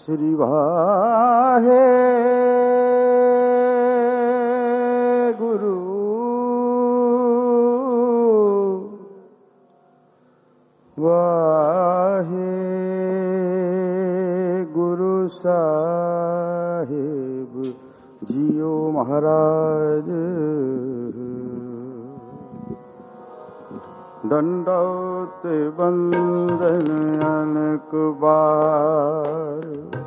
श्री वाहे गुरु वाहे गुरु साहिब जियो महाराज। दंडौत बंदन अनक बार,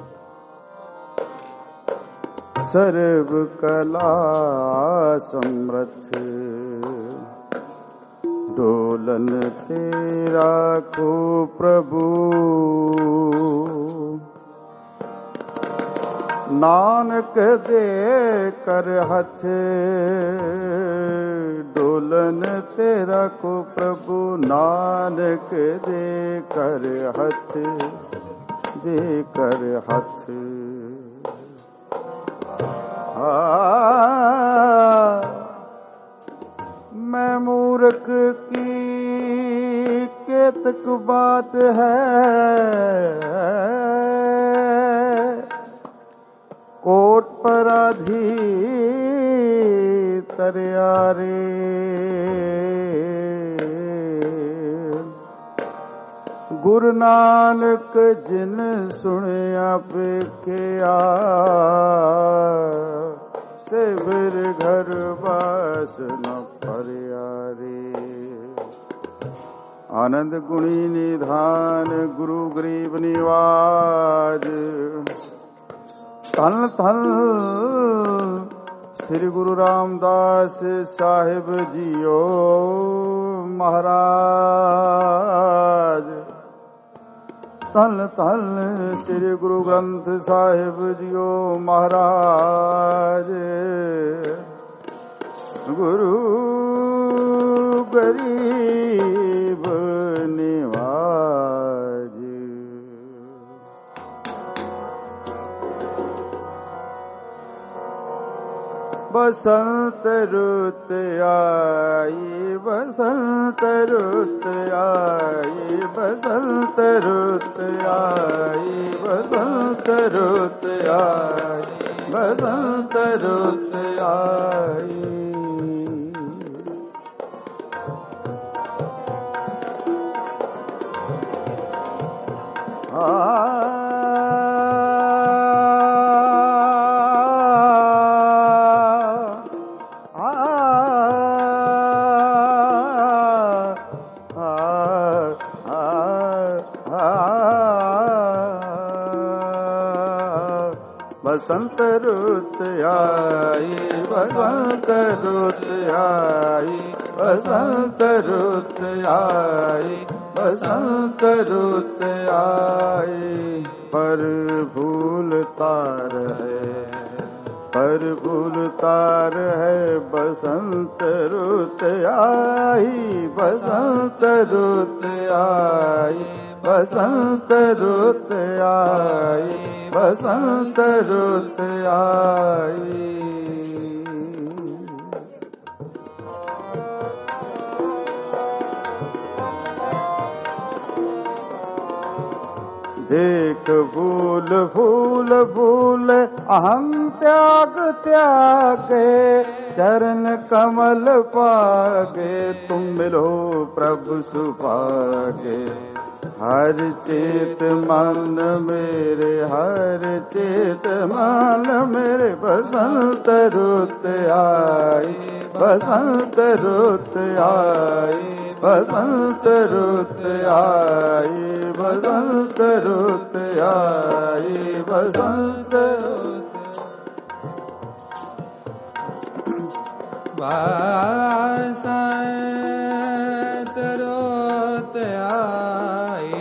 सर्व कला समर्थ डोलन तेरा को प्रभु। नानक दे कर हथ डोलन तेरा को प्रभु। नानक दे कर हथ, दे कर हथ। मैं मूर्ख की केतक बात है, कोट पराधी तरियारे। गुरु नानक जिन सुनिया पेखिया, से फिर घर बास न परियारे। आनंद गुणी निधान गुरु गरीब निवाज। धन धन श्री गुरु रामदास साहिब जियो महाराज। धन धन श्री गुरु ग्रंथ साहिब जियो महाराज। गुरु गरीब निवाज। बसंत रुत आई, बसंत रुत आई, बसंत रुत आई, बसंत रुत आई, बसंत रुत आई। बसंत रुत आई, बसंत रुत आई, बसंत रुत आई, बसंत रुत आई। पर फूल तार है, पर फूल तार है, बसंत रुत आई, बसंत रुत आई, बसंत रुत आई, बसंत रुत आई। देख फूल फूल फूल अहं त्याग त्यागे, चरण कमल पागे, तुम मिलो प्रभु सुभागे। हर चेत मन मेरे, हर चेत मन मेरे, बसंत रुत आई, बसंत रुत आई, बसंत रुत आई, बसंत रुत आई, बसंत बसंत रुत आई,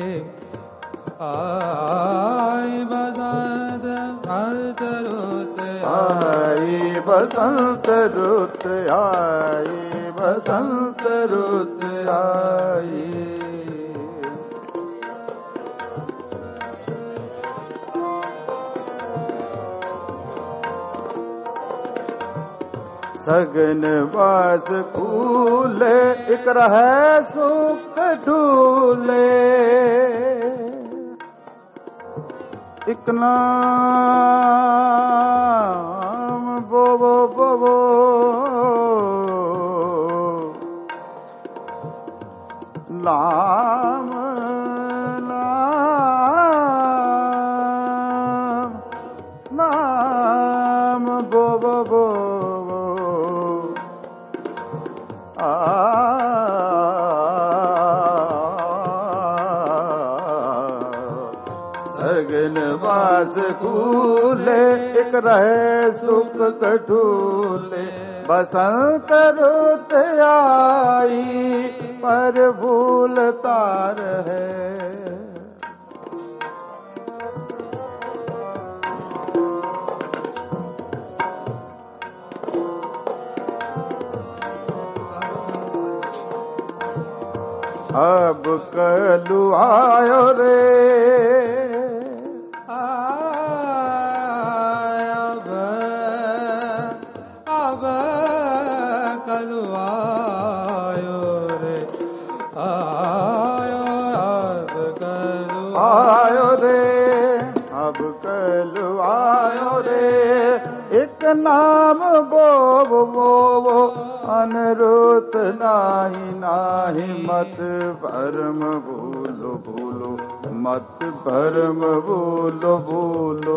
आई बसंत रुत आई, बसंत रुत आई, बसंत रुत आई। सगन बास फूले, एक रहे सुख ढूले, एक नाम बोबो बोबो नाम नाम नाम बोबो बोबो सगन वास कूले एक रहे सुख कठूले बसंत रुत आई पर भूलता रहे अब कलु आयो रे अब कलु आयो रे आयो रे अब कलु आयो रे एक नाम बोबो बोबो अनरुत नाही नाही मत भरम भूलो भूलो मत भरम भूलो भूलो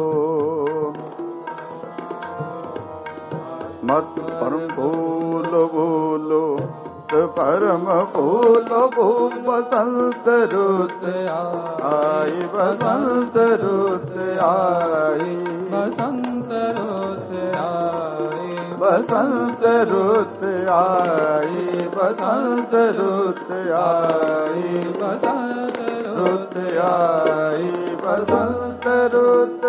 मत भरम भूलो भूलो परम भूलो भूल बसंत रुत आई बसंत रुत आई बसंत रुत आई बसंत रुत आई बसंत रुत आई बसंत रुत आई बसंत रुत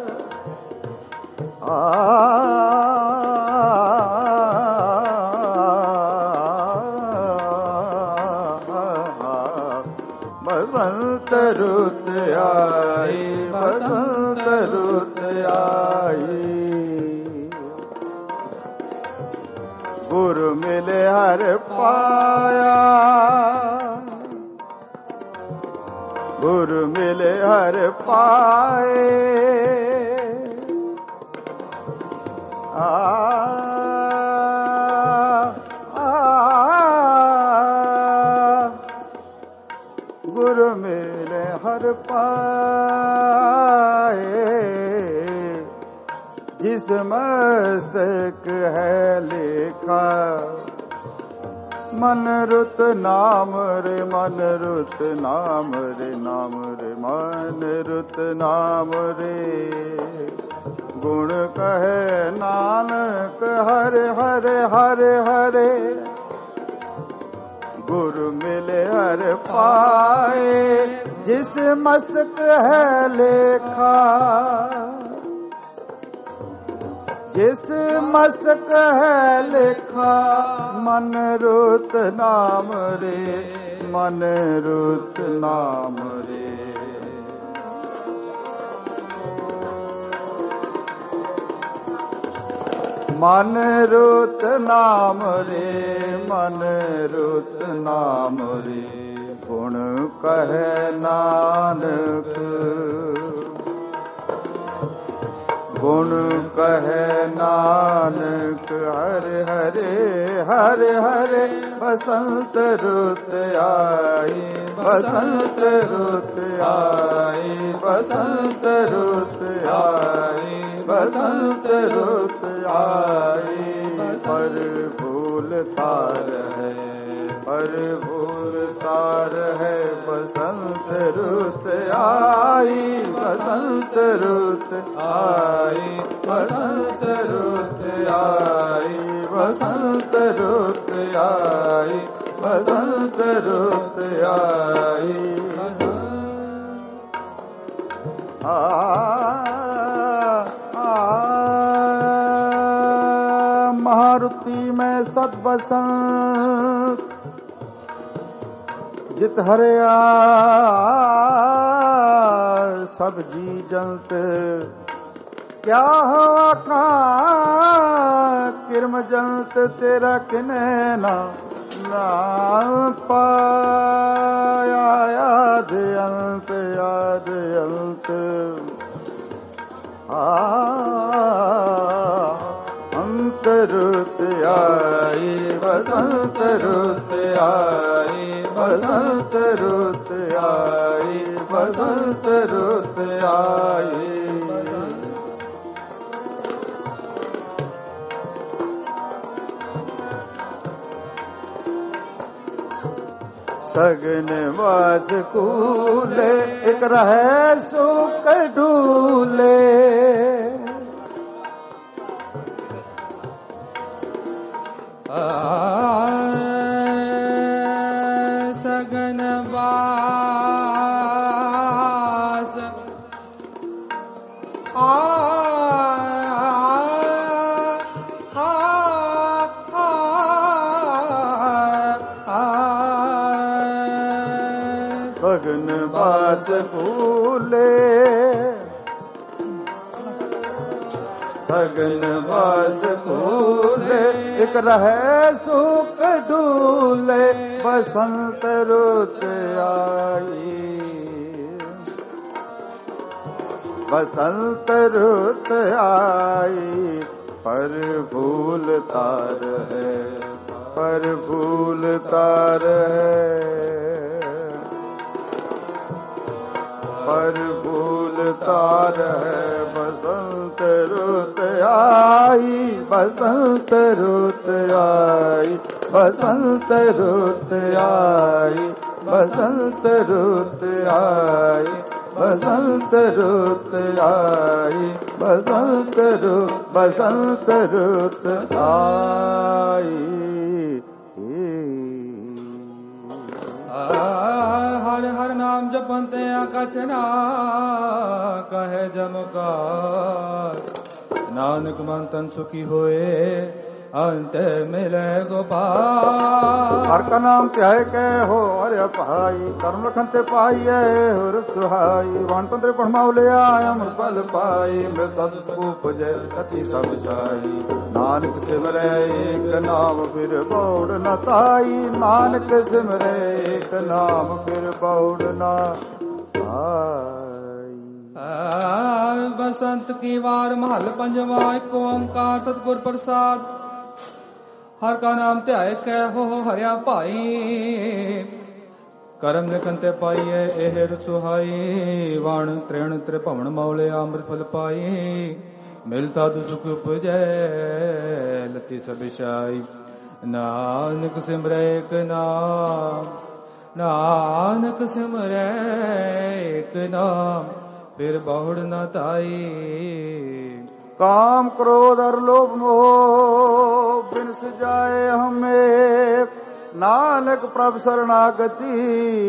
बसंत रुत आई बसंत रुत आई गुरु मिले हर पाया गुरु मिले हर पाए गुरु मिले हर पाए जिस मस्तक है लेखा मन रुत नाम रे मन रुत नाम रे नाम रे मन रुत नाम रे गुण कहे नानक हरे हरे हरे हरे गुरु मिले हर पाए जिस मस्तक है लेखा जिस मस्तक है लेखा मन रुत नाम रे मन रुत नाम रे मन रुत नाम रे मन रुत नाम रे गुण कहे नानक गुण कहे नानक हरे हरे हरे हरे बसंत रुत आई बसंत रुत आई बसंत रुत आई बसंत रुत आई पर भूलता रहे पर भूलता रहे बसंत रुत आई बसंत रुत आई बसंत रुत आई बसंत रुत आई बसंत रुत आई मारुति में सब बसंत जित हरिया सब जी जंत क्या हुआ किरम जंत तेरा किने ना पाया याद अंत आई, बसंत रुत आई, बसंत रुत आई, बसंत रुत आई। सगन वास कूले, एक रहे सुख ढूले। सगन वास सगन वास कूले, सगन वास कूले, एक रहे सुख ढूले। बसंत रुत आई, बसंत रुत आई, पर फूल तार है, पर फूल तार है, पर फूल तार है। बसंत रुत आई, बसंत रुत आई, बसंत रुत आई, बसंत रुत आई, बसंत रुत आई, बसंत रुत, बसंत रुत आई। हर हर नाम जपन्ते अकचना, कहे जमकार। नानक मन तन सुखी होए, अंत मिले गोपाल। हर का नाम त्याय के हो अरे पहाई, कर्म लखन ते पाइये हो सुहाई। वन तंत्र पढ़मावले आयम पल पाई, मैं सब उपजे अति सब शाही। नानक सिमरे एक नाम फिर बौड़ न ताई, नानक सिमरे एक नाम फिर बौड़ न ताई। बसंत की वार महल पंजवा, एक ओंकार सतगुर प्रसाद। हर का नाम ध्याय कै हो हरिया भाई, करम लिखन ते पाइये एहर सुहाई। वाण त्रिण त्रिभवन मौले अमृत फल पाई, मिल साधु सुख उपजै लती सब शाई। नानक सिमरै एक नाम, नानक सिमरै एक नाम, फिर बहुड़ न ताई। काम क्रोध और लोभ मोह बिनस जाए हमें, नानक प्रभु शरणागति।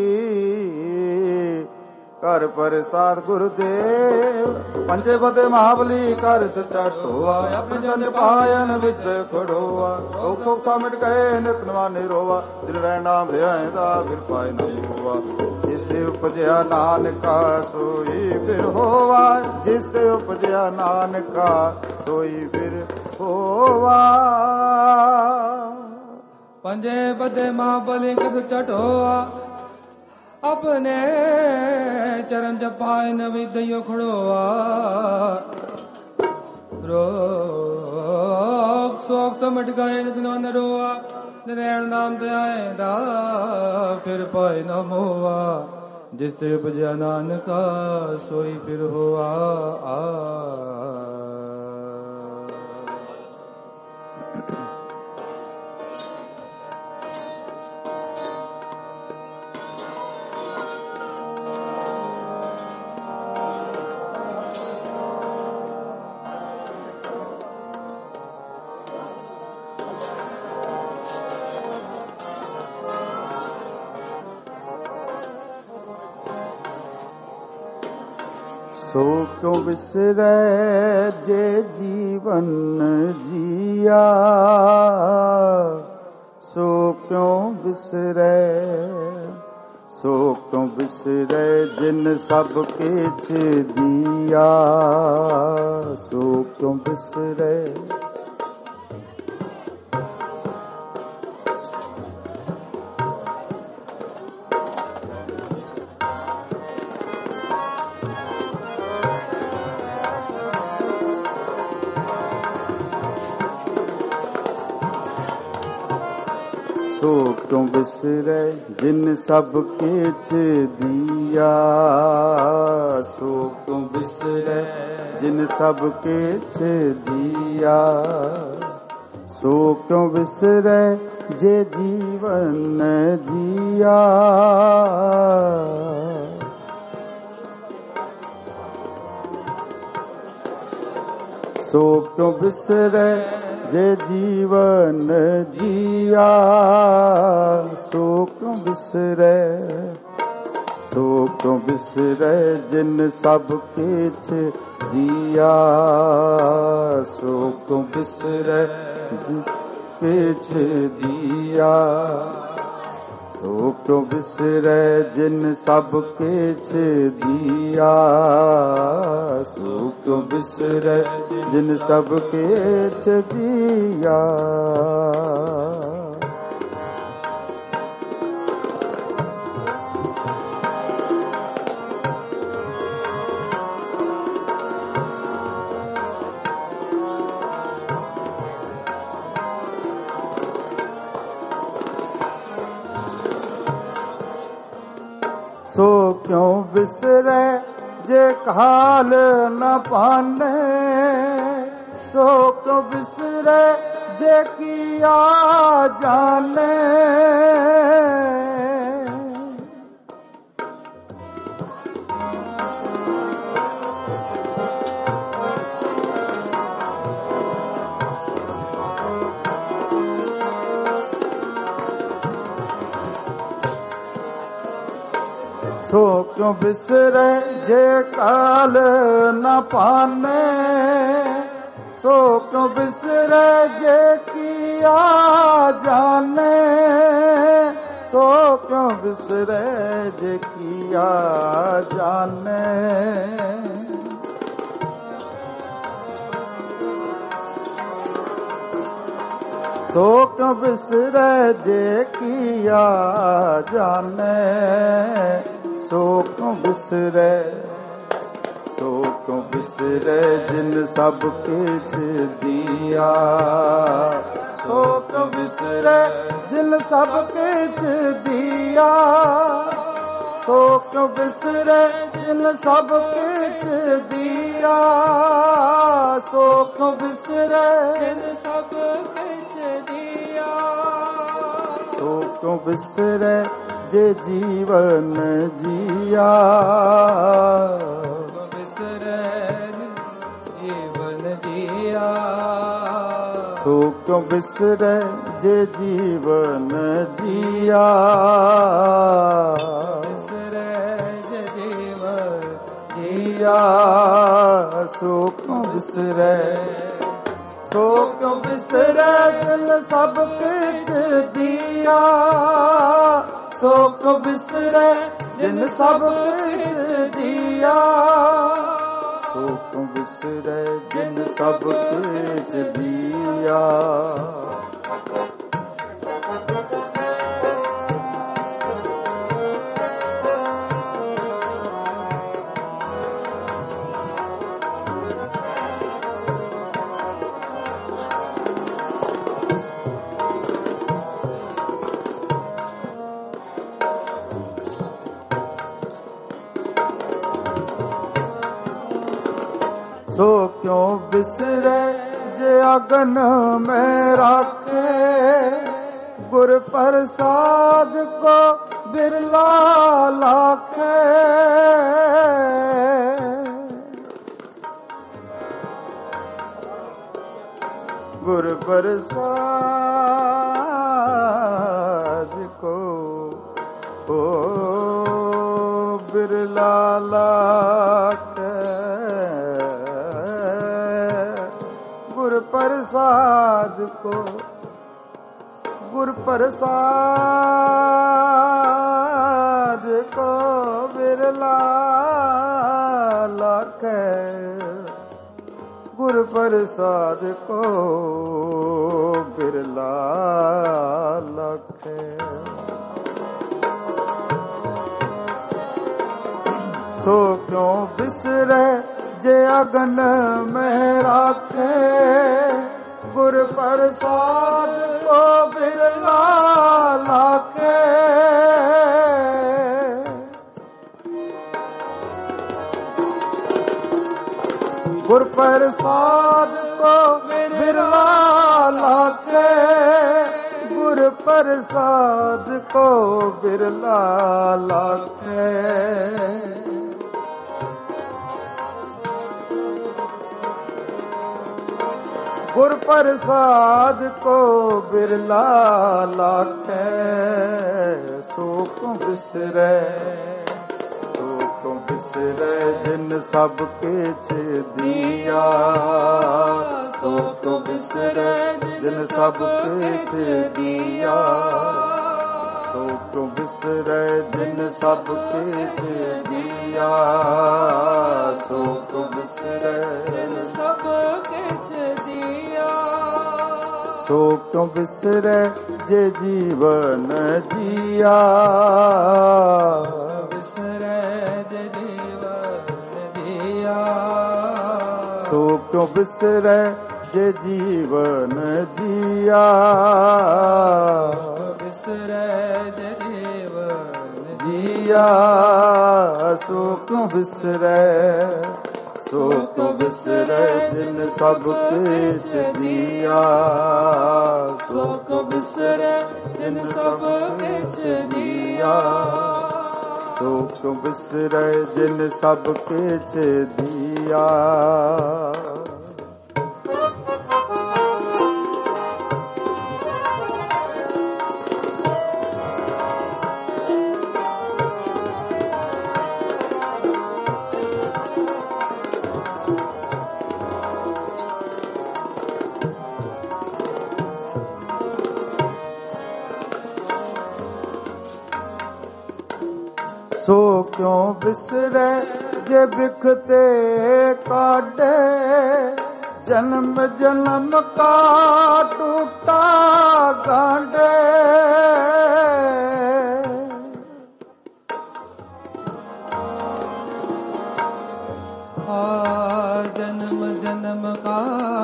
कर प्रसाद गुरुदेव, पंजे बदे महाबली कर सच्चा टोआ। अपने जन पायन विच खड़ोआ, लोक सोख सा मिट गए नित नवा निरोवा। दिल रह नाम दा फिर पाए न हुआ, जिससे उपजया नानका सोई फिर होवा। जिससे उपजया नानका सोई फिर होवा। पंजे बदे महाबली कर सच्चा टोआ, अपने चरण जपाए न विदयो खड़ोआ। रोग शोक समट गए नित रोआ, नरैण नाम दयाए दा फिर पाए न मोआ। जिस ते उपजया नानका सोई फिर होआ। सो क्यों बिसरै जे जीवन जिया, सो क्यों बिसरै, सो क्यों बिसरै जिन सब किछ दिया। सो क्यों बिसरै सो क्यों बिसरे जिन सब किछ दिया, सो क्यों बिसरे जिन सब किछ दिया, सो क्यों बिसरे जे जीवन जिया, सो क्यों बिसरे जे जीवन जिया, सो क्यों बिसरे, सो क्यों बिसरे जिन सब किछ दिया, सो क्यों बिसरे जिन किछ दिया, सो क्यों बिसरे जिन सब किछ दिया, सो क्यों बिसरे जिन सब किछ दिया। सो क्यों बिसरे जे काल न पाने, सो क्यों बिसरे जे किया जाने, सो क्यों बिसरे जे काल न पाने, सो क्यों बिसरे जे किया जाने, सो क्यों बिसरे जे किया जाने, सो क्यों बिसरे जे किया जाने, सो क्यों बिसरे, सो क्यों बिसरे जिन सब किछ दिया, सो क्यों बिसरे जिन सब किछ दिया, सो क्यों बिसरे जिन सब किछ दिया, सो क्यों बिसरे जिन सब किछ दिया, सो क्यों बिसरे जे जीवन जिया, बिसरे जीवन जिया, सो क्यों बिसरे जे जीवन जिया, बिसरे जे जीवन जिया, सो क्यों बिसरे, सो क्यों बिसरे जिन सब किछ दिया, सो क्यों बिसरे जिन सब किछ दिया, सो क्यों बिसरे जिन सब किछ दिया। सो क्यों बिसरे जे अगन में राखे, गुर प्रसाद को बिरला लाखे, गुर प्रसाद को ओ बिरला लाखे, गुर प्रसाद को, गुर प्रसाद को बिरला लाखे, गुर प्रसाद को बिरला लाखे। सो क्यों बिसरे जे अगन में राखे, गुर प्रसाद को बिरला गुर प्रसाद को बिरला लाखे, गुर प्रसाद को बिरला लाखे। गुर प्रसाद को बिरला लाखे, सुख बिसरे बिसरे जिन सब किछ दिया, सुख बिसरे जिन सब किछ दिया, सुख बिसरे जिन सब किछ दिया, सुख बिसरे जिन सब किछ दिया, सुख बिसरे जे जीवन जिया, सुख क्यों बिसरे जे जीवन जिया, बिसरे जे जीवन जिया, सुख क्यों बिसरे, सुख क्यों बिसरे जिन सब किछ दिया, सुख क्यों बिसरे जिन सब किछ दिया, सुख क्यों बिसरे जिन सब किछ दिया। सो क्यों बिसरे जे बिखते काटे, जन्म जन्म का टूटा गांडे, जन्म जन्म का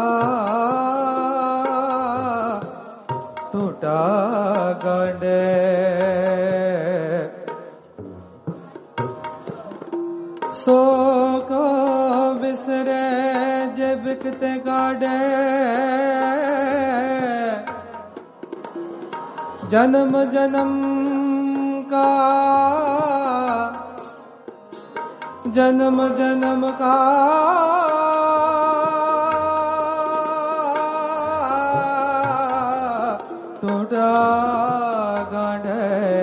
टूटा गांडे, सो को बिसरे जे बिकते काटे, जन्म जन्म का, जन्म जन्म का टूटा गांडे,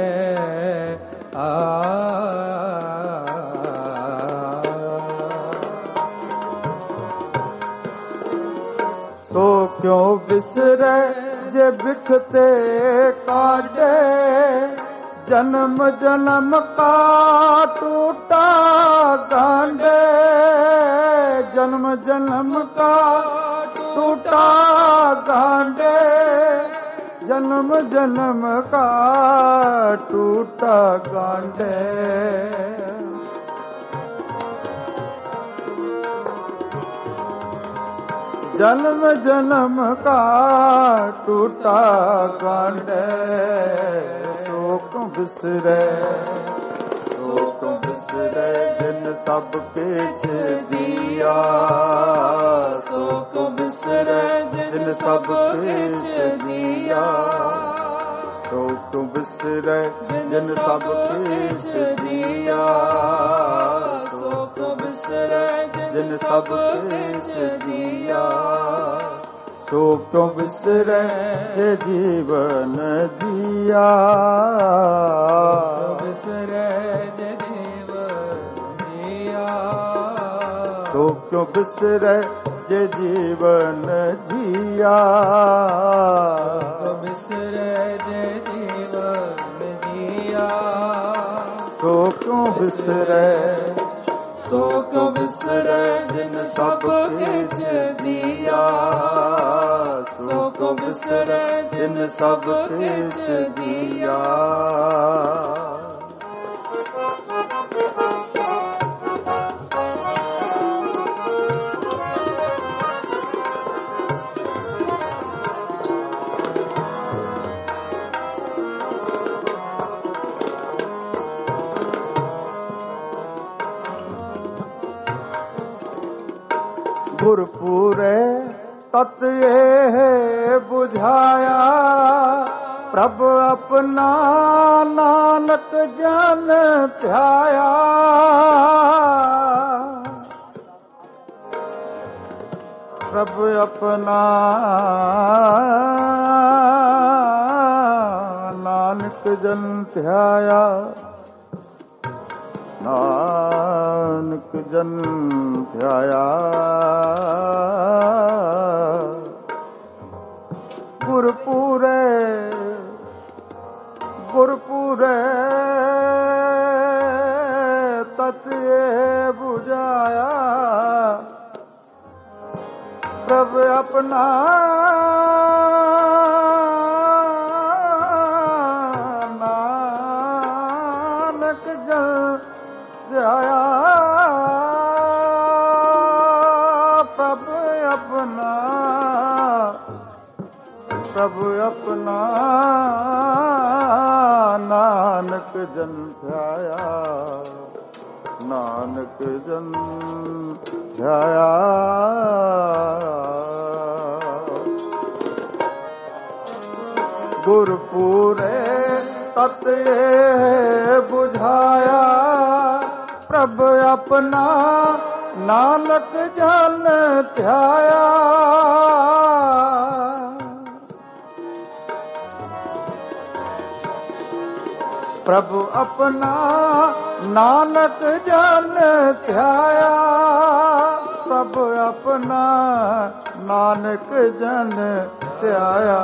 सो क्यों बिसरे जे बिखते काटे, जन्म जन्म का टूटा गांडे, जन्म जन्म का टूटा गांडे, जन्म जन्म का टूटा गांडे, जन्म जन्म का टूटा गांडे, सो क्यों बिसरे, सो क्यों बिसरे जिन सब किछ दिया, सो क्यों बिसरे जिन सब किछ दिया, सो क्यों बिसरे जिन सब किछ दिया, सो क्यों बिसरे जिन सब किछ दिया, सो क्यों बिसरे जे जीवन जिया, बिसरे जे जीवन जिया, सो क्यों बिसरे जे जीवन जिया, बिसरे जे जीवन जिया, सो क्यों बिसरे, सो क्यों बिसरे जिन सब किछ दिया, सो क्यों बिसरे जिन सब किछ दिया। गुरपुरे तत् ये बुझाया, प्रभु अपना नानक जन ध्याया। प्रभु अपना नानक जन ध्याया, नानक जन ध्याया। गुरपुरे गुरपुरे तत् ये बुझाया, प्रभु अपना नानक जन ध्याया। प्रभु अपना नानक जन ध्याया, नानक जन ध्याया। गुरपुरे तत् ये बुझाया, प्रभु अपना नानक जन ध्याया। प्रभु अपना नानक जन ध्याया, प्रभु अपना नानक जन ध्याया।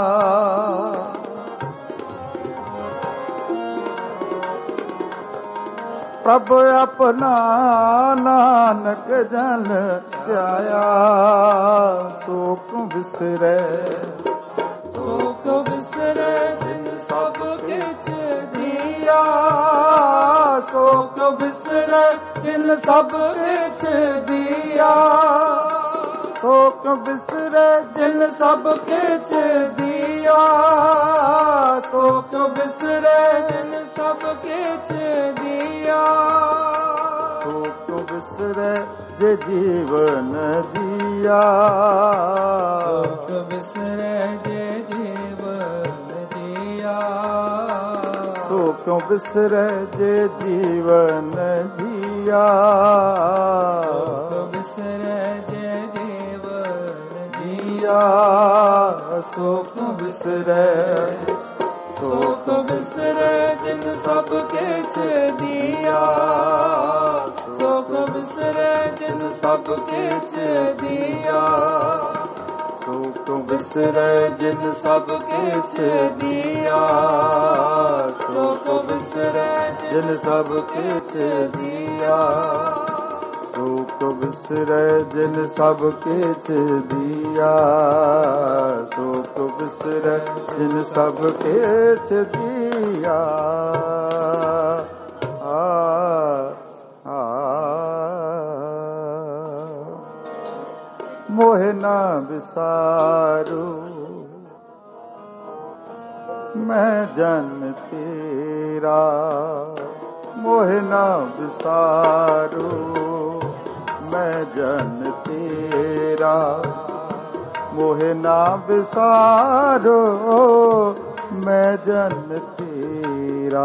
प्रभु अपना नानक जन ध्याया। शोक बिसरे शोक बिसरे जिन सब किछ दिया, शोक बिसरे जिन सब किछ दिया। शोक बिसरे जिन सब किछ दिया, शोक बिसरे जिन सब किछ दिया। शोक बिसरे जे जीवन दिया, शोक बिसरे जे जीवन दिया। शोक बिसरे जे जीवन दिया, शोक बिसरे जे जीवन दिया। शोक बिसरे शोक बिसरे जिन सब किछ दिया, शोक बिसरे जिन सब किछ दिया। शोक बिसरे जिन सब किछ दिया, शोक बिसरे जिन सब किछ दिया। शोक बिसरे जिन सब किछ दिया, शोक बिसरे जिन सब किछ दिया। मोहे ना बिसारू मैं जन तेरा, मोहे ना बिसारू मैं जन तेरा। मोहे ना बिसारो मैं जन तेरा।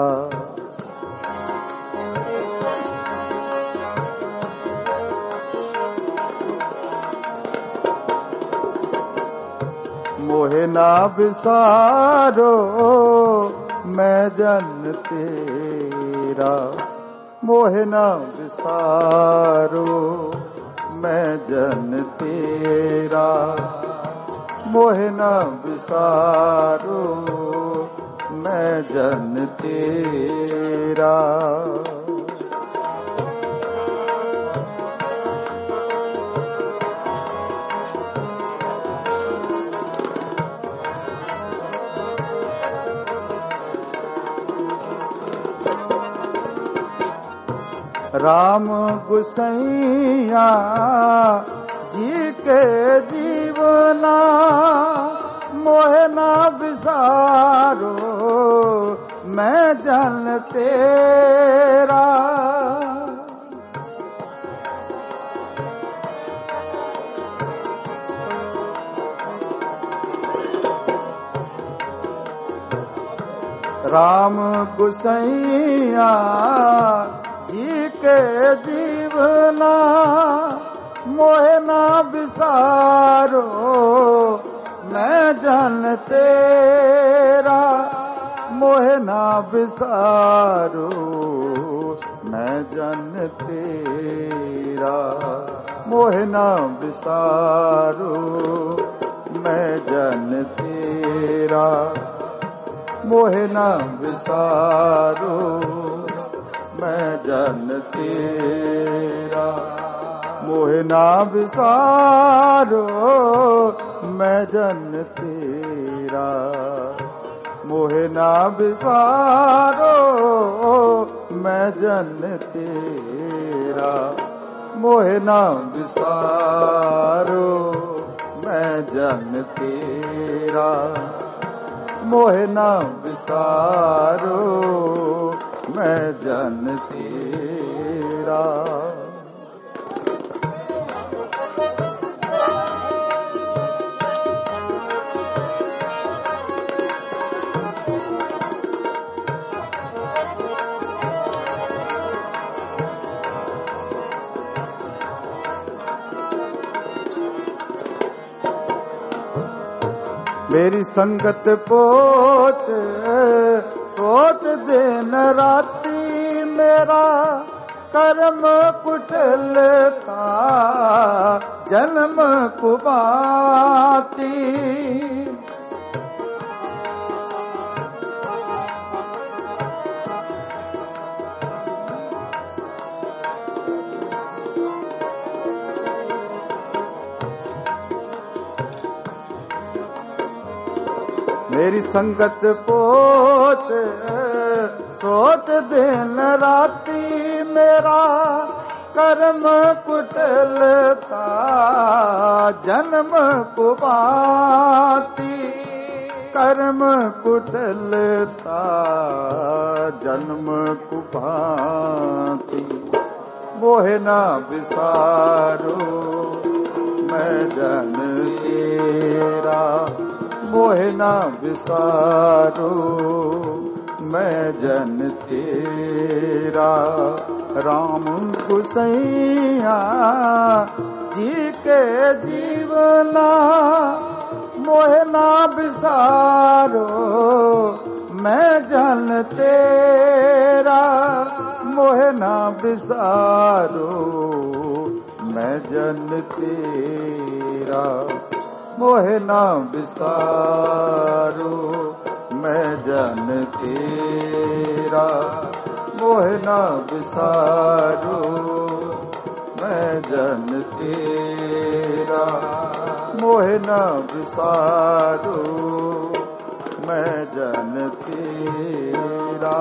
मोहे ना बिसारो मैं जन तेरा। मोहे ना बिसारो मैं जन तेरा। मोहे ना बिसारो मैं जन तेरा। राम गुसैया जी के जीवना मोहे ना बिसारो मैं जन तेरा। राम गुसैया जी के जीवना मोहे ना बिसारो मैं जन तेरा मोहे ना बिसारो मैं जन तेरा मोहे ना बिसारो मैं जन तेरा मोहे ना बिसारो मैं जन तेरा मोहे ना बिसारो मैं जन तेरा मोहे ना बिसारो मैं जन तेरा मोहे ना बिसारो मैं जन तेरा मोहे ना बिसारो मैं जन तेरा। मेरी संगत पोच सोच दिन राती मेरा कर्म कुटिलता जन्म कुबाती मेरी संगत पोच सोच दिन राती मेरा कर्म कुटिलता जन्म कुबाती कर्म कुटिलता जन्म कुबाती मोहे ना बिसारो मैं जन तेरा मोहे ना बिसारो मैं जन तेरा राम गुसैया जी के जीवना मोहे ना बिसारो मैं जन तेरा मोहे ना बिसारो मैं जन तेरा मोहे ना बिसारो मैं जन तेरा मोहे ना बिसारो मैं जन तेरा मोहे ना बिसारो मैं जन तेरा।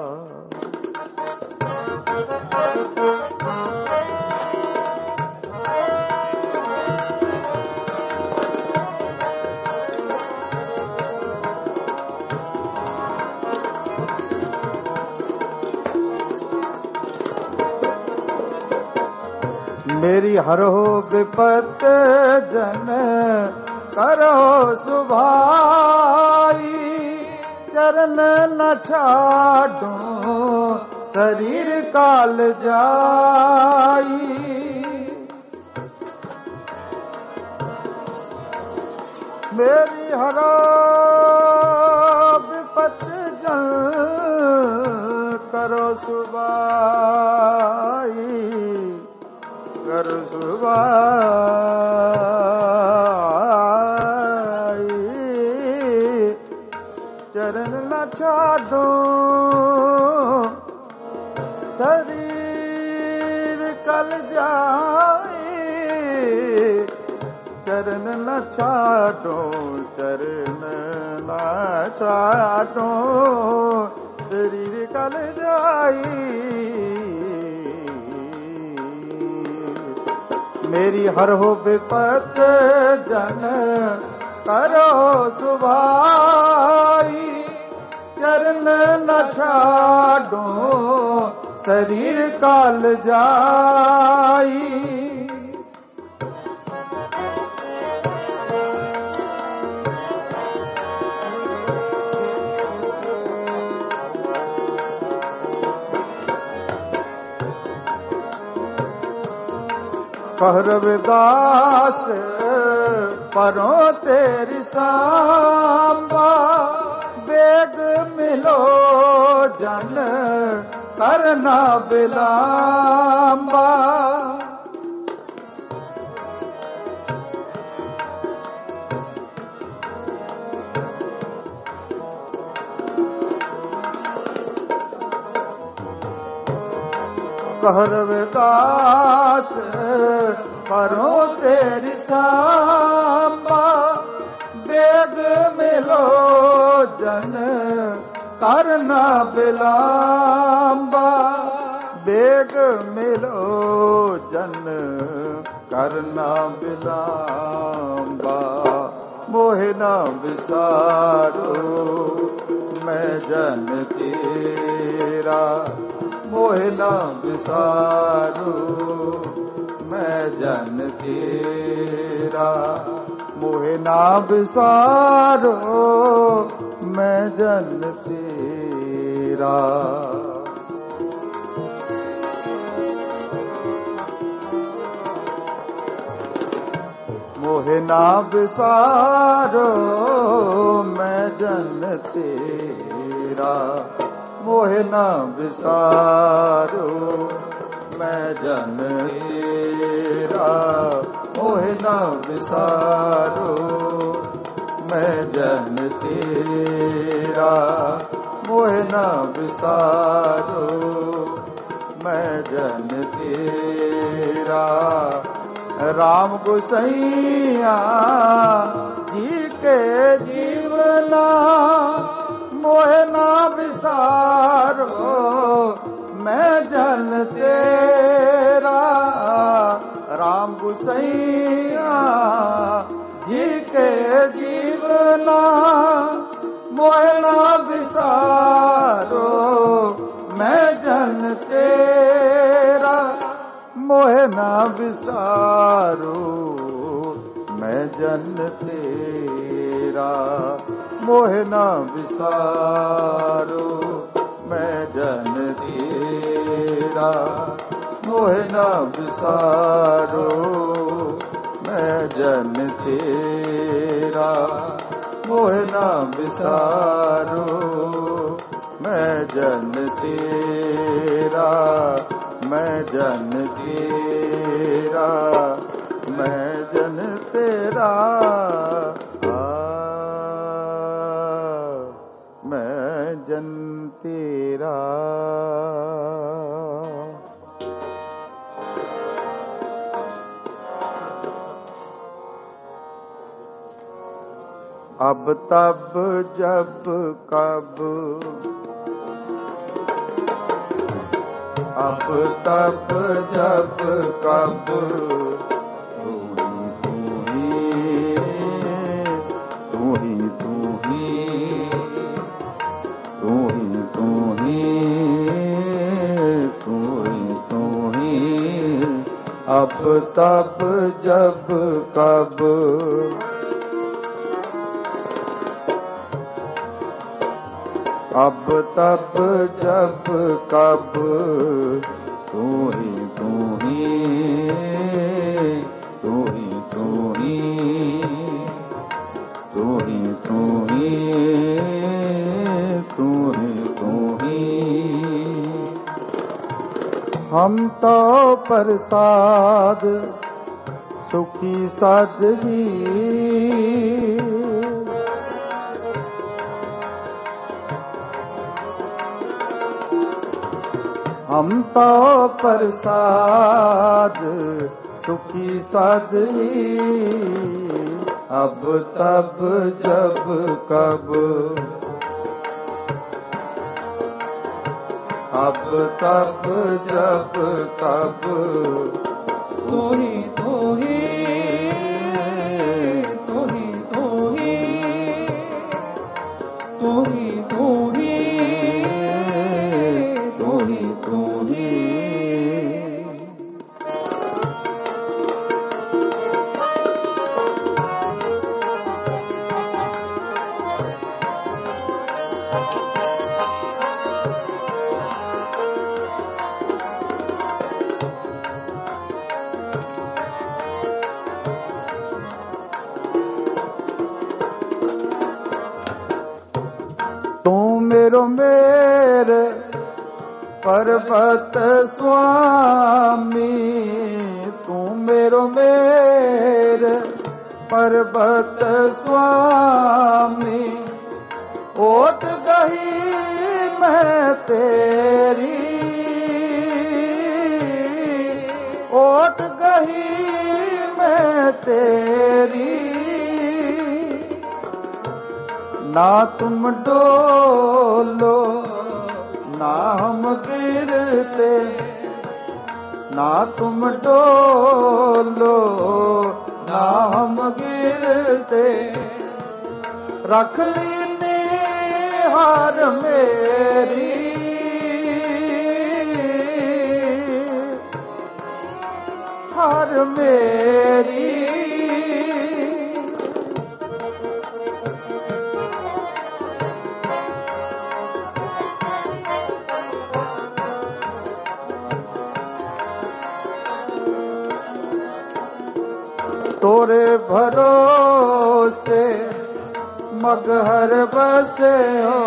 मेरी हरो विपत जन करो सुभाई चरण न छाडो शरीर काल जाई मेरी हरो विपत जन करो सुभाई कर सुभाई चरण न छाडो शरीर कल जाए चरण न छाडो चरण न छाडो शरीर कल जाई मेरी हर हो विपत जन करो सुभाई चरण न छाडो शरीर काल जाई कह रविदास परों तेरी सांबा, बेग मिलो जन करना बिलांबा। कह रविदास परों तेरी सांबा, बेग मिलो जन करना बिलांबा, बेग मिलो जन करना बिलांबा। मोहे ना विसारो मैं जन तेरा, मोहे ना विसारो मैं जन तेरा, मोहे ना विसारो मैं जन तेरा। मोहे ना विसारो मैं जन तेरा, मोहे ना विसारो मैं जन तेरा, मोहे ना विसारो मैं जन तेरा, मोहे ना विसारो मैं जन तेरा। राम गोसैया जी के जीवना, मोहे ना विसारो मैं जन तेरा। राम गोसैया जी के जीवना, मोहे ना विसारो मैं जन तेरा, मोहे ना विसारो मैं जन तेरा, मोहे ना विसारो मैं जन तेरा, मोहे ना विसारो मैं जन तेरा, मोहे ना विसारो मैं जन तेरा, मैं जन तेरा, मैं जन तेरा, मैं जन तेरा। अब तब जब कब, अब तब जब कब, तू ही तू ही तू ही तू ही तू ही तू ही तू ही। अब तब जब कब, अब तब जब कब, तू ही तू ही तू ही तू ही तू ही तू ही तू ही तू ही। हम तो प्रसाद सुखी सादगी, हम तो प्रसाद सुखी सादगी। अब तब जब कब, अब तब जब कब, तू ही तू ही तू ही तू ही तू ही तू ही तू ही तू ही। मेरो मेर पर्वत स्वामी, तू मेरो मेर पर्वत स्वामी। ओट गही मैं तेरी, ओट गही मैं तेरी। ना तुम डोलो ना हम गिरते, ना तुम डोलो ना हम गिरते। रख ली हार मेरी, हार मेरी। तोरे भरोसे मगहर बसे हो,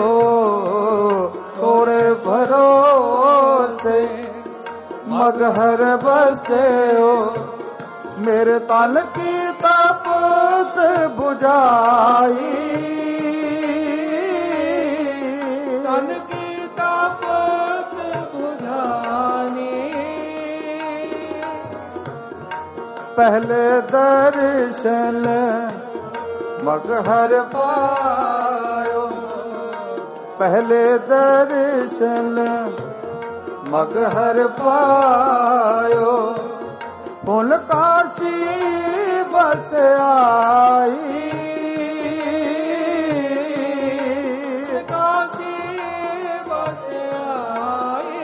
तोरे भरोसे मगहर बसे हो। मेरे तन की ताकत बुझाई, तन की ताकत बुझानी। पहले दर्शन मगहर पायो, पहले दर्शन मगहर पायो। फूल काशी बस आई, काशी बस आई।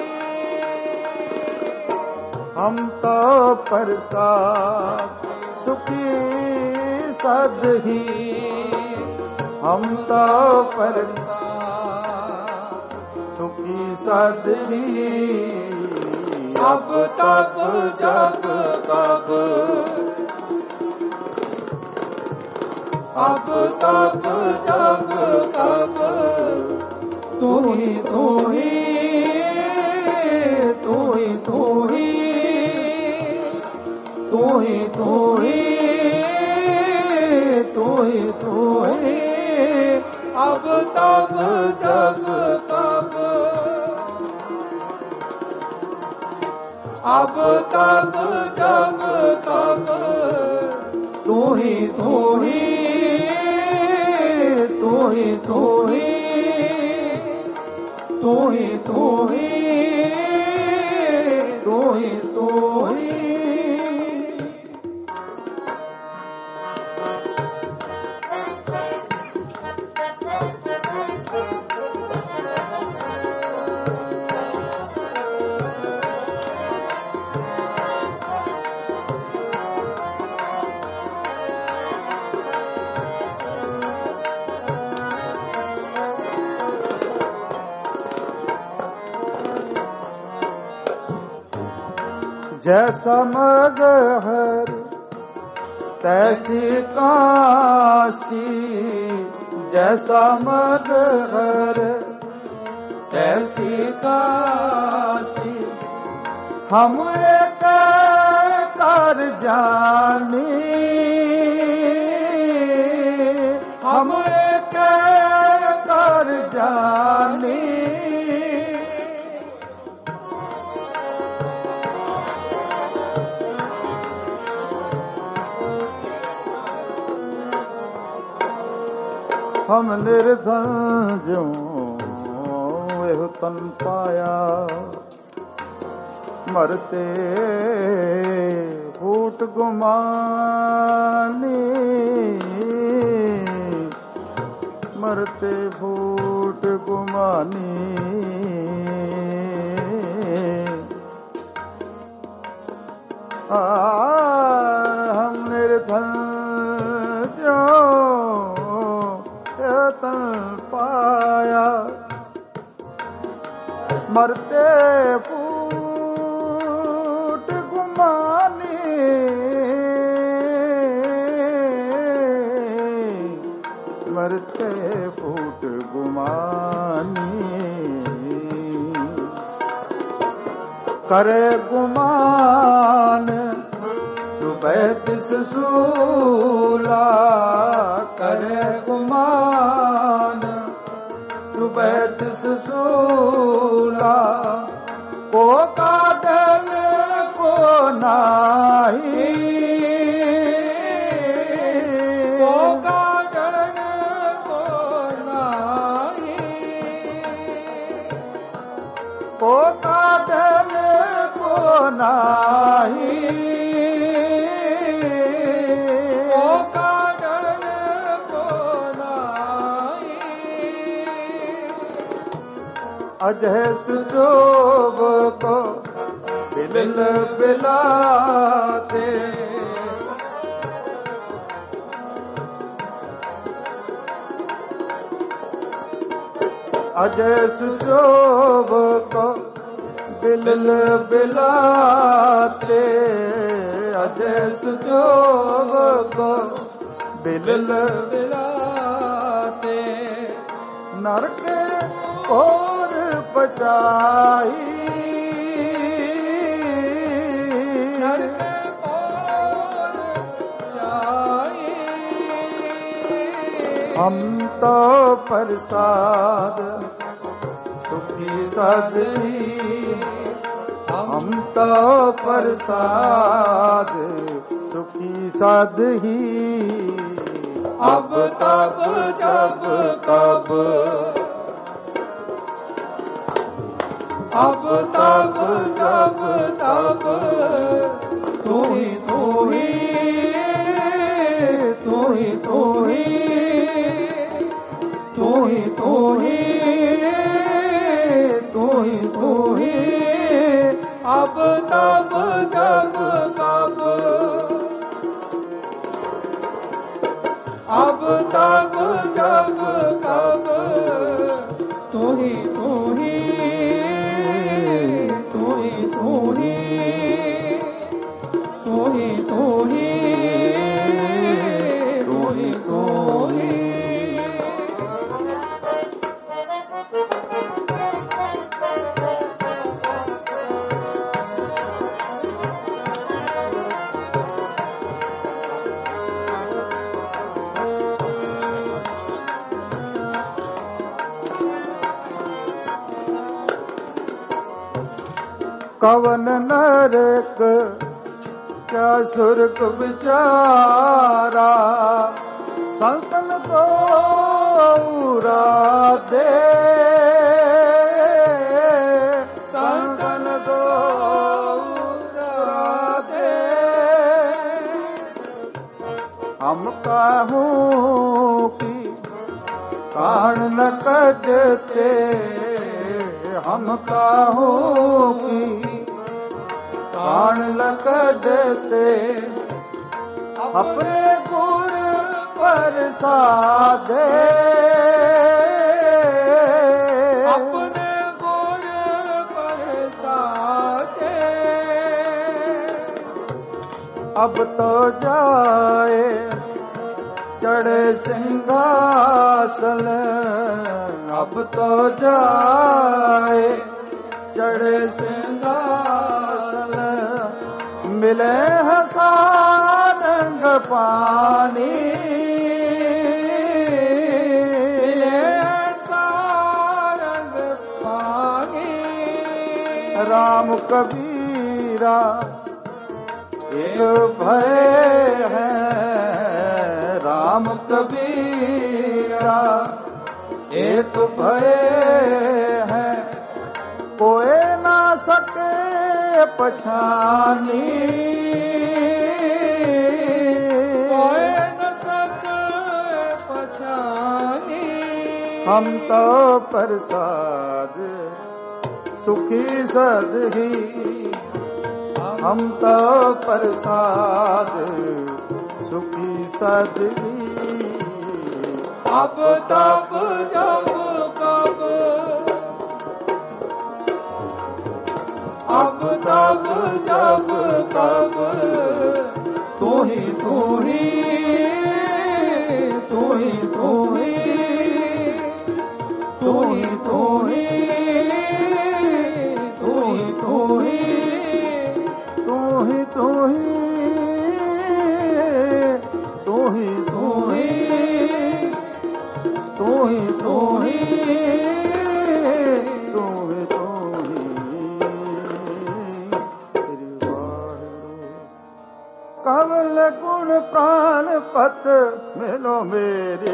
हम तो प्रसाद सुखी सदही, हम तो प्रसाद सुखी सदही। अब तब जब कब, अब तब जब कब। तू ही तू ही तू ही तू ही तू ही तू ही तू ही तू ही। अब तब जब कब, अब तब जब कब। तू ही तू ही तू ही तू ही तू ही तू ही तू ही तू ही। जैसा मगहर तैसी काशी, जैसा मगहर तैसी काशी। हम एक कर जानी, हम एक कर जानी। हम निर्धन ज्यों एह तन पाया, मरते फूट गुमानी, मरते फूट गुमानी। हम निर्धन ज्यों तन पाया, मरते फूट गुमानी। मरते फूट गुमानी, करे गुमान तू बैतिस सूला, करे गुमान तू बैतिस सूला, को काटन को नाही, को काटन को नाही, को काटन को नाही, को काटन को नाही, अजय सुजोग को बिल बिलाते, अजय सुजोग को बिल बिलाते, अजय सुजोग को बिल बिलाते, नरक और बचाई, नरक और बचाई, हम तो प्रसाद सुखी सदही, हम तो प्रसाद सुखी सदही, अब तब जब तब, अब तब जब तब, तू ही तू ही, तू ही तू ही, तू ही तू ही, तू ही तू ही, अब तब जब तब, अब तब जब तब, तू ही तू ही, तू ही तू ही, तू ही तू ही, तू ही तू ही। कवन नरक क्या सुर्ग बिचारा, संतन को उरा दे, संतन को उरा दे, हम कहूँ कि कान न कटते, हम कहूँ कि कान लकड़ते, अपने गुर पर साधे, अपने गुर पर साधे, अब तो जाए चढ़े सिंहासन, अब तो जाए चढ़े सिंहासन, मिले हसारंग पानी, मिले हसारंग पानी, राम कबीरा एक भय है, राम कबीरा एक भय है, कोई ना सके पछानी, कोई न सके पछानी, हम तो प्रसाद सुखी सदही, हम तो प्रसाद सुखी सदही, अब तब जब कब, अब तब जब कब, तू ही तू ही, तू ही तू ही, तू ही तू ही तू ही तू ही तू ही तू ही तू ही तू ही तू ही तू ही तू ही तू ही कवल गुण प्राण पत मिलो मेरी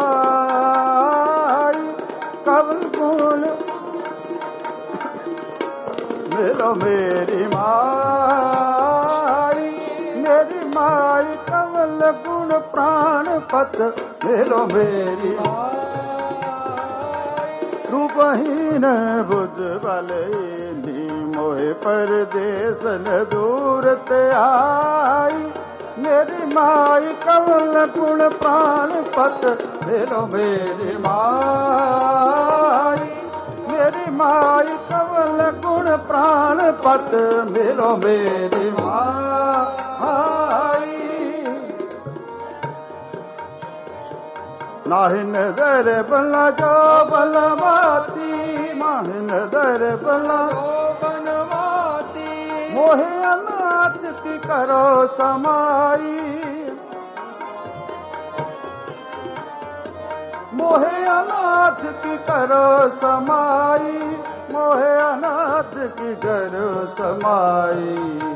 माई कवल गुण मिलो मेरी माई कवल गुण प्राण पत मिलो मेरी रूपहीन बुध बलहीनी मोहे परदेस न दूर ते आई मेरी माई कवल गुण प्राण पत मिलो मेरी माई कवल गुण प्राण पत मिलो मेरी माई नाहिन दर बला जो बलवाती माहिन दर बला बनवाती मोहे अनाथ की करो समाई मोहे अनाथ की करो समाई मोहे अनाथ की करो समाई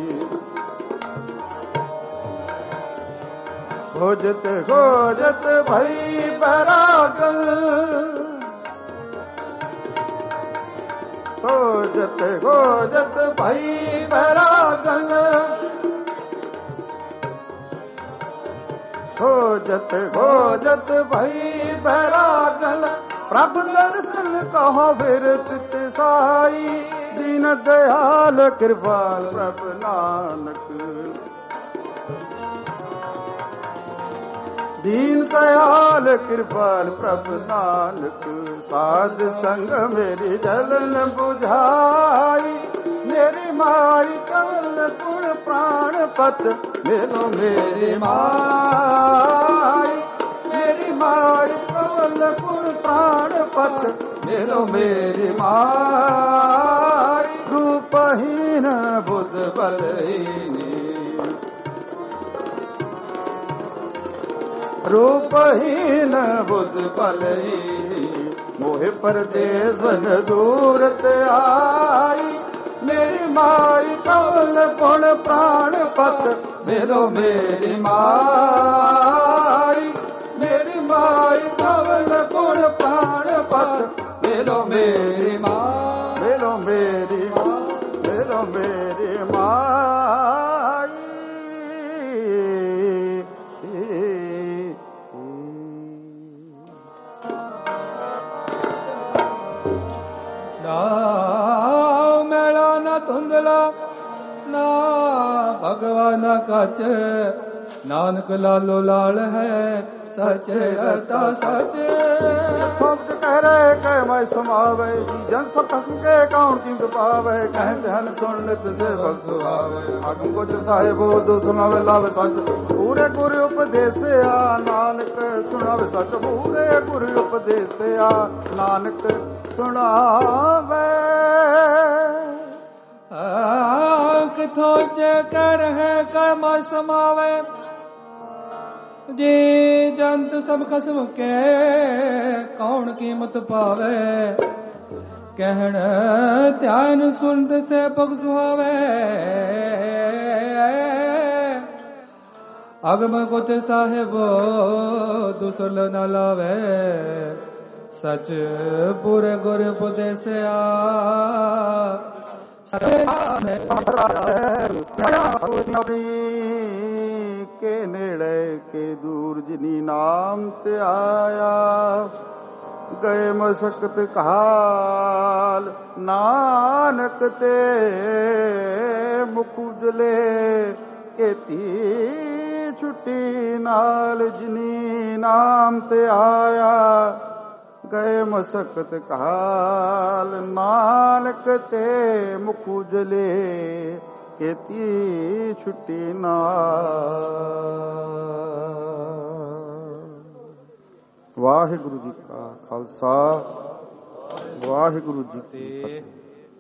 खोजत खोजत भई बरागल खोजत खोजत भई बरागल खोजत खोजत भई बरागल प्रभु दर्शन कहो विरत साई दीन दयाल कृपाल प्रभु नानक दीन दयाल कृपाल प्रभु नानक साध संग मेरी जलन बुझाई मेरी माई कवल गुण प्राण पत मिलो मेरी माई कवल गुण प्राण पत मिलो मेरी माई रूपहीन बुध बलहीनी रूपहीन बुध बलहीनी मोहे परदेस न दूर ते आई मेरी माई कवल गुण प्राण पत मिलो मेरी माई कवल गुण प्राण पत मिलो मेरी माई मिलो मेरी माई मेला न धुंधला ना भगवान कच नानक लालो लाल है सच अता सच भक्त कह रहे कह मैं समावे जन सब के कौन कीमत पावे कह ध्यान सुन नित से भक्त सुहावे आगम को जो साहेब दो सुनावे लावे सच पूरे गुरु उपदेश आ नानक सुनावे सच पूरे गुरु उपदेश आ नानक सुनावे किथों कर है कर्म समावे जी जंत सब खसम के कौन कीमत पावे कहण ध्यान सुनत से पग सुहावे अगम कुछ साहेब दूसर न लावे सच पूरे गुरु उपदेश आ के नेड़े के दूर जिनी नाम ते आया गए मशक्कत काल नानक ते मुख उजले केती छुट्टी नाल जिनी नाम ते आया गए मशक्कत काल नानक ते मुख उजले केती छुट्टी नाल। वाहिगुरु जी का खालसा ਵਾਹਿਗੁਰੂ ਜੀ ਕੀ ਫਤਿਹ।